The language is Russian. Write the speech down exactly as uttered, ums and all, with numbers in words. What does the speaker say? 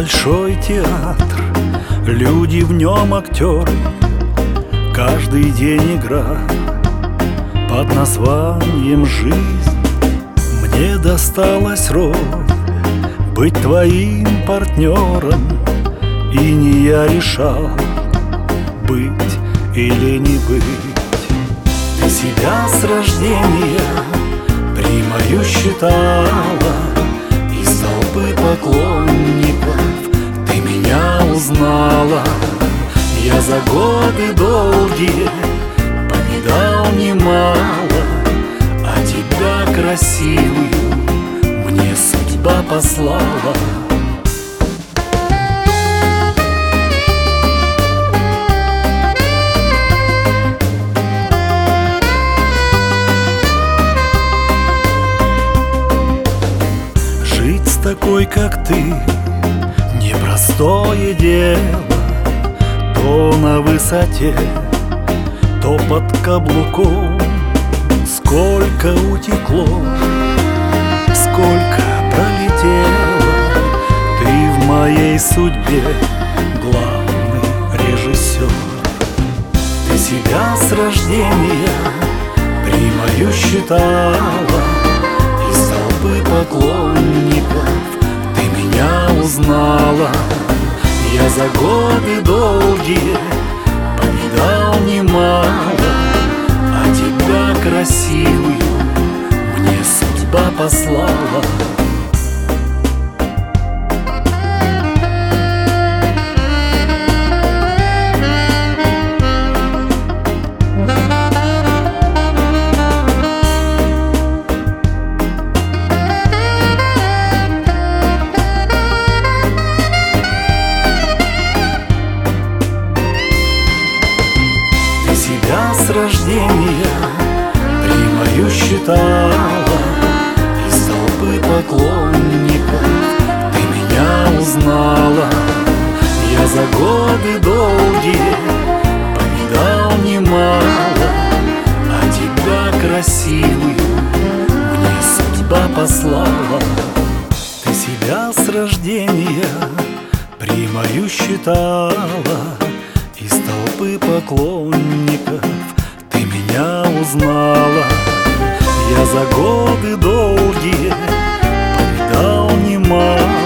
большой театр, люди в нем актеры, каждый день игра под названием «Жизнь». Мне досталась роль быть твоим партнером, и не я решал, быть или не быть. Ты себя с рождения примою считала, из толпы поклонников ты меня узнала. Я за годы долгие повидал немало, а тебя красивую мне судьба послала. Жить с такой, как ты, непростое дело. То на высоте, то под каблуком. Сколько утекло, сколько пролетело. Ты в моей судьбе главный режиссер. Ты себя с рождения примою считала, из толпы поклонников ты меня узнала. Я за годы долгие повидал немало, а тебя красивую мне судьба послала. Тебя с рождения примою считала, из толпы поклонников ты меня узнала. Я за годы долгие повидал немало, а тебя красивую мне судьба послала. Ты себя с рождения примою считала, из толпы поклонников ты меня узнала. Я за годы долгие повидал немало,